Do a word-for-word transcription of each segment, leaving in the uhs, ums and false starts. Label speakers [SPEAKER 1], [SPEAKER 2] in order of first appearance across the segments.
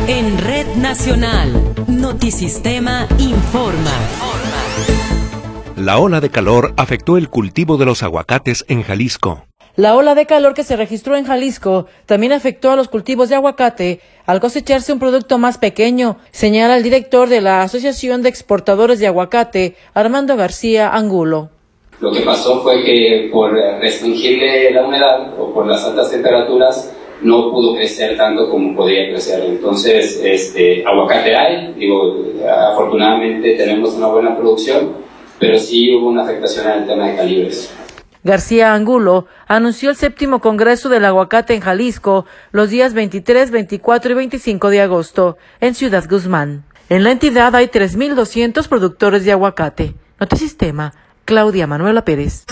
[SPEAKER 1] En Red Nacional, Notisistema informa.
[SPEAKER 2] La ola de calor afectó el cultivo de los aguacates en Jalisco.
[SPEAKER 3] La ola de calor que se registró en Jalisco también afectó a los cultivos de aguacate al cosecharse un producto más pequeño, señala el director de la Asociación de Exportadores de Aguacate, Armando García Angulo.
[SPEAKER 4] Lo que pasó fue que por restringirle la humedad o por las altas temperaturas no pudo crecer tanto como podía crecer. Entonces, este, aguacate hay, digo, afortunadamente tenemos una buena producción, pero sí hubo una afectación en el tema de calibres.
[SPEAKER 3] García Angulo anunció el séptimo Congreso del Aguacate en Jalisco los días veintitrés, veinticuatro y veinticinco de agosto en Ciudad Guzmán. En la entidad hay tres mil doscientos productores de aguacate. Notisistema, Claudia Manuela Pérez.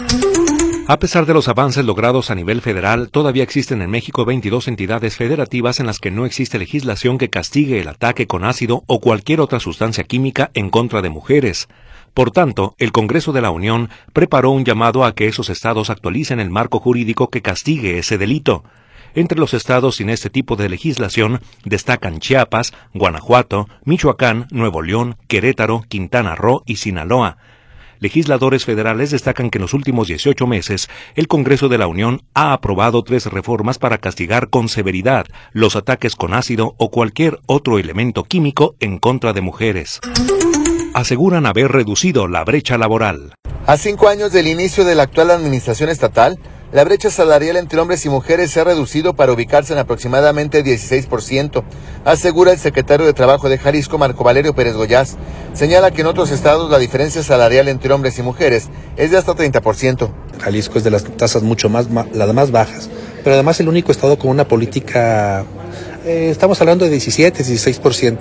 [SPEAKER 2] A pesar de los avances logrados a nivel federal, todavía existen en México veintidós entidades federativas en las que no existe legislación que castigue el ataque con ácido o cualquier otra sustancia química en contra de mujeres. Por tanto, el Congreso de la Unión preparó un llamado a que esos estados actualicen el marco jurídico que castigue ese delito. Entre los estados sin este tipo de legislación destacan Chiapas, Guanajuato, Michoacán, Nuevo León, Querétaro, Quintana Roo y Sinaloa. Legisladores federales destacan que en los últimos dieciocho meses, el Congreso de la Unión ha aprobado tres reformas para castigar con severidad los ataques con ácido o cualquier otro elemento químico en contra de mujeres. Aseguran haber reducido la brecha laboral.
[SPEAKER 5] A cinco años del inicio de la actual administración estatal, la brecha salarial entre hombres y mujeres se ha reducido para ubicarse en aproximadamente dieciséis por ciento, asegura el secretario de Trabajo de Jalisco, Marco Valerio Pérez Goyaz. Señala que en otros estados la diferencia salarial entre hombres y mujeres es de hasta treinta por ciento.
[SPEAKER 6] Jalisco es de las tasas mucho más, las más bajas, pero además el único estado con una política, eh, estamos hablando de diecisiete, dieciséis por ciento.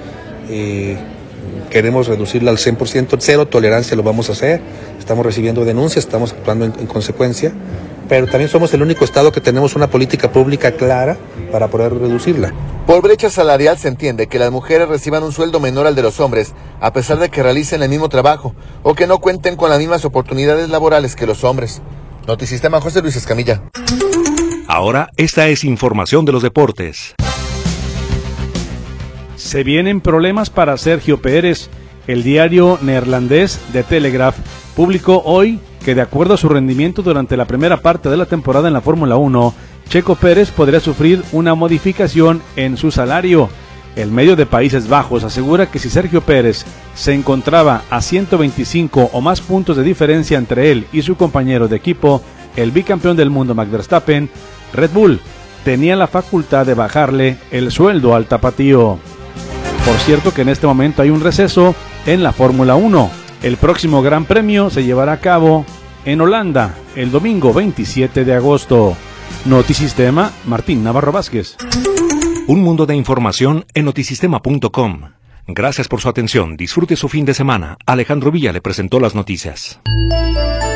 [SPEAKER 6] Eh, Queremos reducirla al cien por ciento, cero tolerancia lo vamos a hacer, estamos recibiendo denuncias, estamos actuando en, en consecuencia, pero también somos el único estado que tenemos una política pública clara para poder reducirla.
[SPEAKER 5] Por brecha salarial se entiende que las mujeres reciban un sueldo menor al de los hombres, a pesar de que realicen el mismo trabajo, o que no cuenten con las mismas oportunidades laborales que los hombres. Notisistema, José Luis Escamilla.
[SPEAKER 2] Ahora, esta es información de los deportes.
[SPEAKER 7] Se vienen problemas para Sergio Pérez. El diario neerlandés The Telegraph publicó hoy que de acuerdo a su rendimiento durante la primera parte de la temporada en la Fórmula uno, Checo Pérez podría sufrir una modificación en su salario. El medio de Países Bajos asegura que si Sergio Pérez se encontraba a ciento veinticinco o más puntos de diferencia entre él y su compañero de equipo, el bicampeón del mundo Max Verstappen, Red Bull tenía la facultad de bajarle el sueldo al tapatío. Por cierto que en este momento hay un receso en la Fórmula uno. El próximo Gran Premio se llevará a cabo en Holanda el domingo veintisiete de agosto. Notisistema, Martín Navarro Vázquez.
[SPEAKER 2] Un mundo de información en notisistema punto com. Gracias por su atención. Disfrute su fin de semana. Alejandro Villa le presentó las noticias.